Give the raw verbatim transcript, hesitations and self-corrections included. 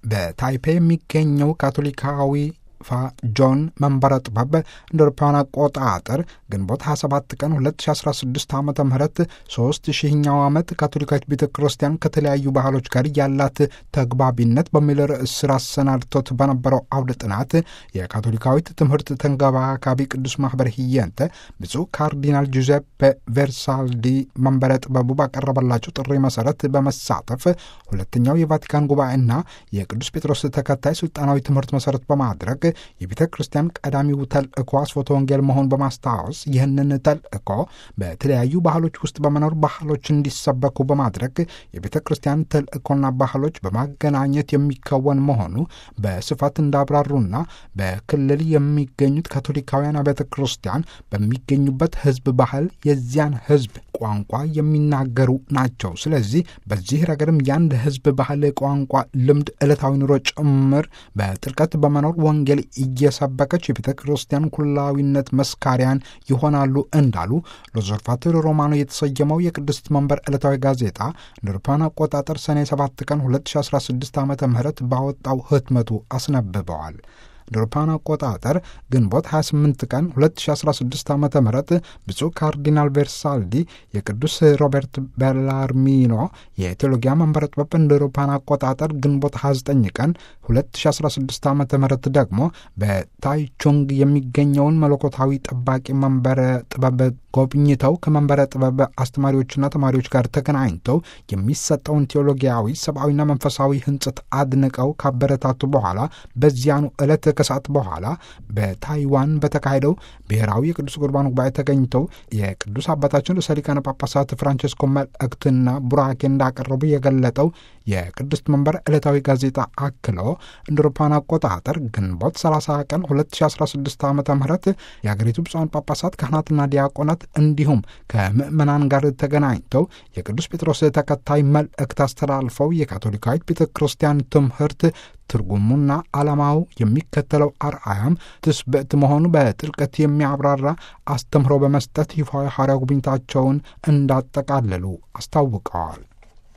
በታይፔ የሚገኘው ካቶሊካዊ ፋ ጆን መንበረ ጥበብ እንደ አውሮፓውያን አቆጣጠር ግንቦት ሃያ ሰባት ቀን ሁለት ሺህ አስራ ስድስት ዓመተ ምህረት ሦስት ሺህኛው ዓመት ካቶሊካዊት ቤተ ክርስቲያን ከተለያዩ ባህሎች ጋር ያላት ተግባቢነት በሚል ርዕስ ስር አሰናድቶት በነበረው አውደ ጥናት የካቶሊካዊት ትምህርት ተንከባካቢ ቅዱስ ማኅበር ህየንተ ብፁዕ ካርዲናል ጁዜፔ ቬርሳልዲ መንበረ ጥበቡ ባቀረበላቸው ጥሪ መሠረት በመሳተፍ ሁለተኛው የቫቲካን ጉባኤና የቅዱስ ጴጥሮስ ተከታይ ሥልጣናዊ ትምህርት መሠረት በማድረግ የቤተ ክርስቲያን ቀዳሚው ተልእኮ አስፎተ ወንጌል መሆን በማስታወስ ይህንን ተልእኮ በተለያዩ ባህሎች ውስጥ በመኖር ባህሎች እንዲሰበኩ በማድረግ የቤተ ክርስቲያን ተልእኮና ባህሎች በማገናኘት የሚከወን መሆኑ በስፋት እንዳብራሩና በክልል የሚገኙት ካቶሊካውያን ቤተ ክርስቲያን በሚገኙበት ህዝብ ባህል የዚያን ህዝብ ቋንቋ የሚናገሩ ናቸው። ስለዚህ በዚህ ረገድም የአንድ ህዝብ ባህል፣ ቋንቋ፣ ልምድ፣ ዕለታዊ ኑሮ ጭምር በጥልቀት በመኖር ወንጌል እየሰበከች የቤተ ክርስቲያን ኩላዊነት መስካሪያን ይሆናሉ እንዳሉ ሎዞርቫቶሪ ሮማኖ የተሰየመው የቅድስት መንበር ዕለታዊ ጋዜጣ እንደ አውሮፓውያን አቆጣጠር ሰኔ ሰባት ቀን ሁለት ሺህ አስራ ስድስት ዓመተ ምህረት ባወጣው ህትመቱ አስነብበዋል። እንደ አውሮፓውያን አቆጣጠር ግንቦት ሃያ ስምንት ቀን ሁለት ሺህ አስራ ስድስት ዓመተ ምህረት ብፁዕ ካርዲናል ቬርሳልዲ የቅዱስ ሮበርት ቤላርሚኖ የቴዎሎጊያ መንበረ ጥበብ እንደ አውሮፓውያን አቆጣጠር ግንቦት ሃያ ዘጠኝ ቀን ሁለት ሺህ አስራ ስድስት ዓመተ ምህረት ደግሞ በታይቹንግ የሚገኘውን መለኮታዊ ጠባቂ መንበረ ጥበብ ጎብኝተው ከመንበረ ጥበብ አስተማሪዎችና ተማሪዎች ጋር ተገናኝተው የሚሰጠውን ቴዎሎጊያዊ ሰብአዊና መንፈሳዊ ህንጽት አድንቀው ካበረታቱ በኋላ በዚያኑ ዕለት ከሰዓት በኋላ በታይዋን በተካሄደው ብሔራዊ የቅዱስ ቁርባን ጉባኤ ተገኝተው የቅዱስ አባታችን ርዕሰ ሊቃነ ጳጳሳት ፍራንቼስኮ መልእክትና ቡራኬ እንዳቀረቡ የገለጠው የቅድስት መንበር ዕለታዊ ጋዜጣ አክሎ እንደ አውሮፓውያን አቆጣጠር ግንቦት ሰላሳ ቀን ሁለት ሺህ አስራ ስድስት ዓመተ ምህረት የአገሪቱ ብፁዓን ጳጳሳት ካህናትና ዲያቆናት እንዲሁም ከምዕመናን ጋር ተገናኝተው የቅዱስ ጴጥሮስ ተከታይ መልእክት አስተላልፈው የካቶሊካዊት ቤተ ክርስቲያን ትምህርት ትርጉሙና ዓላማው የሚከተለው አርአያም ትስብእት መሆኑ በጥልቀት የሚያብራራ አስተምህሮ በመስጠት ይፋዊ ሐዋርያዊ ጉብኝታቸውን እንዳጠቃለሉ አስታውቀዋል።